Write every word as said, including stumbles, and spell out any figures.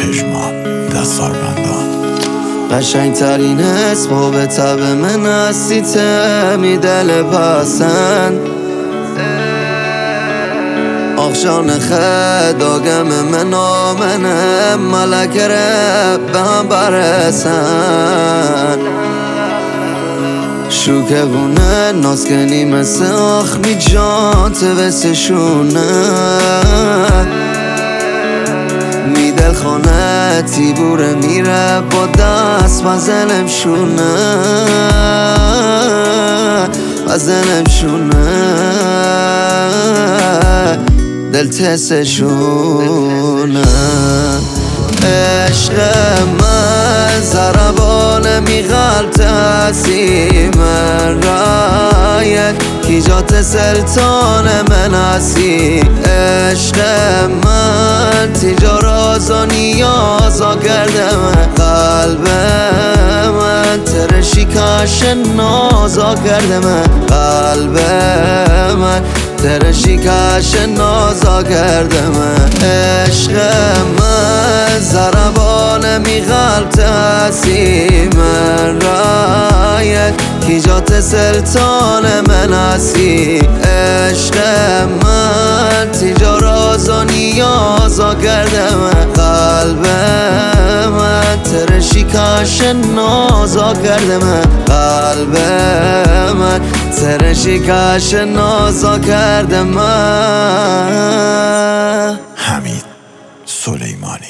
چشمان دستاربندان قشنگ ترین اسم و به طب من هستیته می دل پسند آخشان خد آگم من آمنه ملک رب به هم برسن شوکه بونه نازکنی مثل آخ می جان توستشونه می دل خانه تیبوره میره با دست وزنم شونه وزنم شونه دل تسشونه عشق من زربان می غلط هستی من رایت کی جات سلطان من هستی عشق من تیجاراز و نیازا کرده من قلب من ترشی کاش نازا کرده من قلب من ترشی کاش نازا کرده من عشق من زربان می غلط هستی من رایت کی جات سلطان من هستی عشق من تیجاراز و نیازا کرده من قلب من ترشی کاش نازا کرده من قلب من ترشی کاش نازا کرده من حمید سلیمانی.